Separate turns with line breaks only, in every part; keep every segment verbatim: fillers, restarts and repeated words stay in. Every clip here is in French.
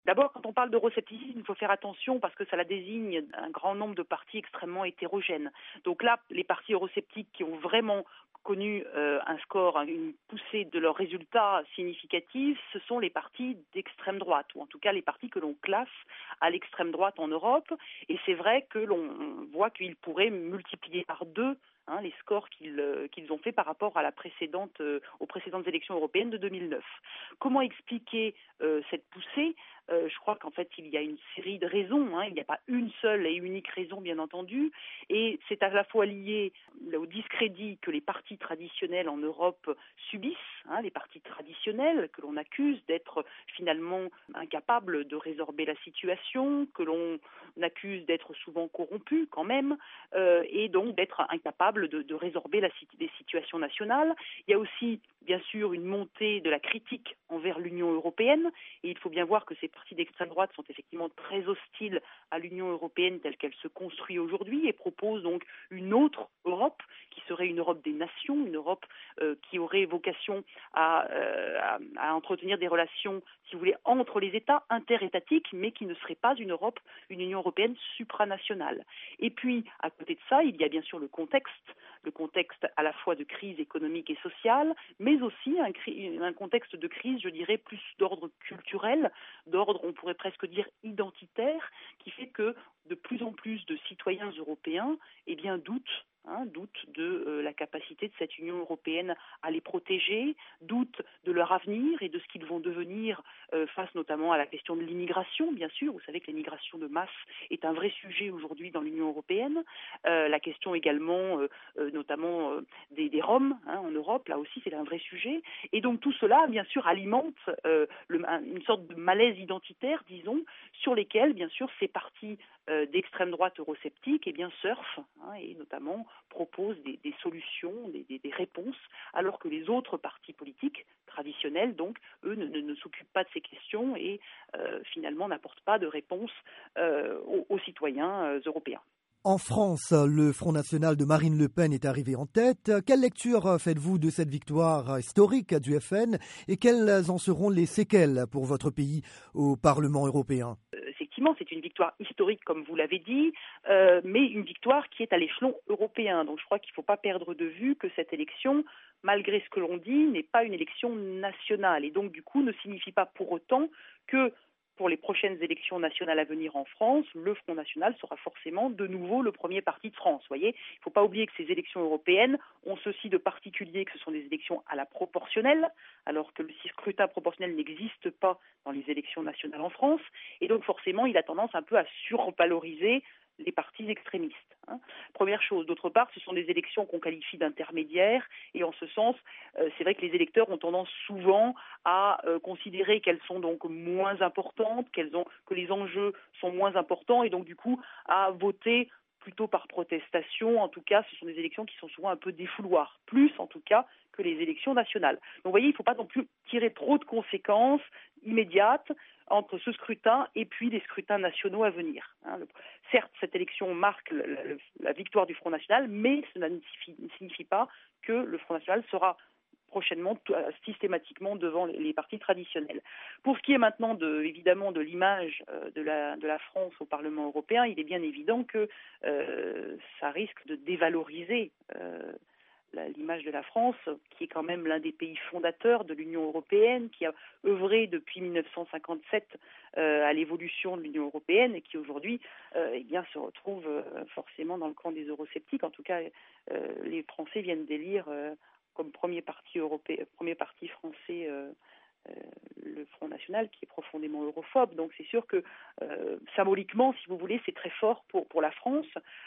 D'abord, quand on parle d'euroscepticisme, il faut faire attention parce que cela désigne un grand nombre de partis extrêmement hétérogènes. Donc là, les partis eurosceptiques qui ont vraiment connu euh, un score, une poussée de leurs résultats significatifs, ce sont les partis d'extrême droite, ou en tout cas les partis que l'on classe à l'extrême droite en Europe. Et c'est vrai que l'on voit qu'ils pourraient multiplier par deux Hein, les scores qu'ils, euh, qu'ils ont fait par rapport à la précédente, euh, aux précédentes élections européennes de deux mille neuf. Comment expliquer euh, cette poussée euh, Je crois qu'en fait, il y a une série de raisons. Hein, il n'y a pas une seule et unique raison, bien entendu. Et c'est à la fois lié au discrédit que les partis traditionnels en Europe subissent, hein, les partis traditionnels que l'on accuse d'être finalement incapables de résorber la situation, que l'on accuse d'être souvent corrompus quand même, euh, et donc d'être incapables De, de résorber la, des situations nationales. Il y a aussi, bien sûr, une montée de la critique envers l'Union européenne. Et il faut bien voir que ces partis d'extrême droite sont effectivement très hostiles à l'Union européenne telle qu'elle se construit aujourd'hui et proposent donc une autre Europe qui serait une Europe des nations, une Europe euh, qui aurait vocation à, euh, à, à entretenir des relations, si vous voulez, entre les États interétatiques, mais qui ne serait pas une Europe, une Union européenne supranationale. Et puis, à côté de ça, il y a bien sûr le contexte, le contexte à la fois de crise économique et sociale, mais aussi un, un contexte de crise, je dirais, plus d'ordre culturel, d'ordre, on pourrait presque dire, identitaire, qui fait que de plus en plus de citoyens européens eh bien, doutent Hein, doutent de euh, la capacité de cette Union européenne à les protéger, doutent de leur avenir et de ce qu'ils vont devenir euh, face notamment à la question de l'immigration, bien sûr. Vous savez que l'immigration de masse est un vrai sujet aujourd'hui dans l'Union européenne. Euh, la question également, euh, euh, notamment euh, des, des Roms hein, en Europe, là aussi c'est un vrai sujet. Et donc tout cela, bien sûr, alimente euh, le, un, une sorte de malaise identitaire, disons, sur lesquels, bien sûr, ces partis euh, d'extrême droite eurosceptiques eh bien, surfent, hein, et notamment propose des, des solutions, des, des, des réponses, alors que les autres partis politiques traditionnels, donc, eux, ne, ne, ne s'occupent pas de ces questions et euh, finalement n'apportent pas de réponse euh, aux, aux citoyens euh, européens.
En France, le Front National de Marine Le Pen est arrivé en tête. Quelle lecture faites-vous de cette victoire historique du F N et quelles en seront les séquelles pour votre pays au Parlement européen ?
Effectivement, c'est une victoire historique, comme vous l'avez dit, euh, mais une victoire qui est à l'échelon européen. Donc je crois qu'il ne faut pas perdre de vue que cette élection, malgré ce que l'on dit, n'est pas une élection nationale et donc du coup ne signifie pas pour autant que pour les prochaines élections nationales à venir en France, le Front National sera forcément de nouveau le premier parti de France. Vous voyez, il ne faut pas oublier que ces élections européennes ont ceci de particulier que ce sont des élections à la proportionnelle, alors que le scrutin proportionnel n'existe pas dans les élections nationales en France. Et donc forcément, il a tendance un peu à survaloriser les partis extrémistes. Hein. Première chose. D'autre part, ce sont des élections qu'on qualifie d'intermédiaires et en ce sens, euh, c'est vrai que les électeurs ont tendance souvent à euh, considérer qu'elles sont donc moins importantes, qu'elles ont, que les enjeux sont moins importants et donc du coup à voter plutôt par protestation. En tout cas, ce sont des élections qui sont souvent un peu défouloirs, plus en tout cas que les élections nationales. Donc vous voyez, il ne faut pas non plus tirer trop de conséquences immédiates entre ce scrutin et puis les scrutins nationaux à venir. Hein, le, certes, cette élection marque la, la, la victoire du Front National, mais cela ne signifie, ne signifie pas que le Front National sera prochainement systématiquement devant les partis traditionnels. Pour ce qui est maintenant de, évidemment de l'image de la, de la France au Parlement européen, il est bien évident que euh, ça risque de dévaloriser euh, la, l'image de la France, qui est quand même l'un des pays fondateurs de l'Union européenne, qui a œuvré depuis dix-neuf cent cinquante-sept euh, à l'évolution de l'Union européenne et qui aujourd'hui euh, eh bien, se retrouve euh, forcément dans le camp des eurosceptiques. En tout cas, euh, les Français viennent d'élire euh, comme premier parti européen, premier parti français, euh, euh, le Front National, qui est profondément europhobe. Donc c'est sûr que euh, symboliquement, si vous voulez, c'est très fort pour pour la France.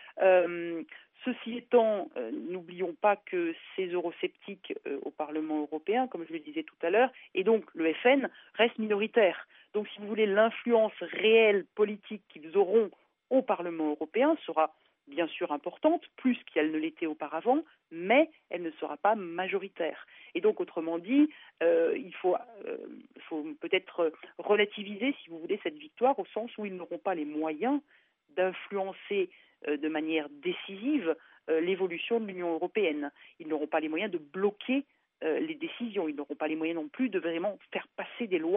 Euh, ceci étant, euh, n'oublions pas que ces eurosceptiques euh, au Parlement européen, comme je le disais tout à l'heure, et donc le F N reste minoritaire. Donc si vous voulez, l'influence réelle politique qu'ils auront au Parlement européen sera bien sûr importante, plus qu'elle ne l'était auparavant, mais elle ne sera pas majoritaire. Et donc, autrement dit, euh, il faut, euh, faut peut-être relativiser, si vous voulez, cette victoire au sens où ils n'auront pas les moyens d'influencer euh, de manière décisive euh, l'évolution de l'Union européenne. Ils n'auront pas les moyens de bloquer euh, les décisions. Ils n'auront pas les moyens non plus de vraiment faire passer des lois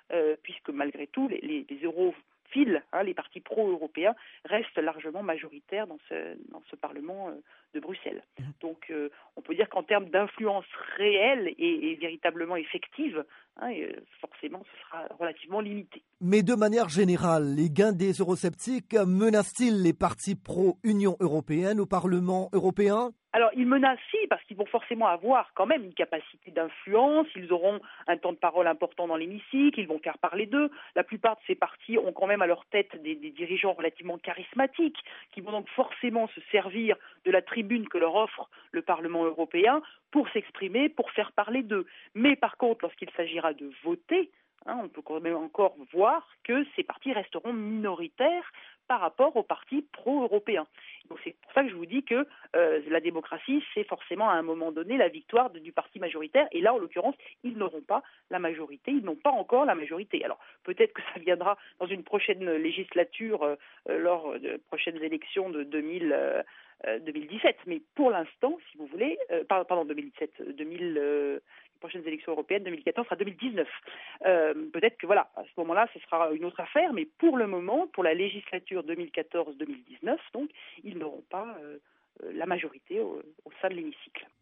euh, puisque malgré tout, les, les, les europhiles, hein, les partis pro-européens, restent largement majoritaires dans ce, dans ce Parlement euh, de Bruxelles. Donc euh, on peut dire qu'en termes d'influence réelle et, et véritablement effective, hein, et, euh, forcément ce sera relativement limité.
Mais de manière générale, les gains des eurosceptiques menacent-ils les partis pro-Union européenne au Parlement européen ?
Alors, ils menacent, si, parce qu'ils vont forcément avoir quand même une capacité d'influence, ils auront un temps de parole important dans l'hémicycle, ils vont faire parler d'eux. La plupart de ces partis ont quand même à leur tête des, des dirigeants relativement charismatiques, qui vont donc forcément se servir de la tribune que leur offre le Parlement européen pour s'exprimer, pour faire parler d'eux. Mais par contre, lorsqu'il s'agira de voter, hein, on peut quand même encore voir que ces partis resteront minoritaires par rapport aux partis pro-européens. Donc c'est pour ça que je vous dis que euh, la démocratie, c'est forcément à un moment donné la victoire de, du parti majoritaire. Et là, en l'occurrence, ils n'auront pas la majorité. Ils n'ont pas encore la majorité. Alors peut-être que ça viendra dans une prochaine législature, euh, lors de prochaines élections de deux mille, euh, deux mille dix-sept. Mais pour l'instant, si vous voulez, euh, pardon, deux mille dix-sept, deux mille, euh, les prochaines élections européennes, deux mille quatorze à deux mille dix-neuf. Euh, peut-être que voilà, à ce moment-là, ce sera une autre affaire. Mais pour le moment, pour la législature deux mille quatorze deux mille dix-neuf, donc, ils n'auront pas euh, la majorité au, au sein de l'hémicycle.